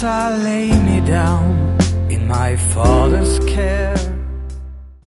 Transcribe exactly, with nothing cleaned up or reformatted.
I lay me down in my father's care.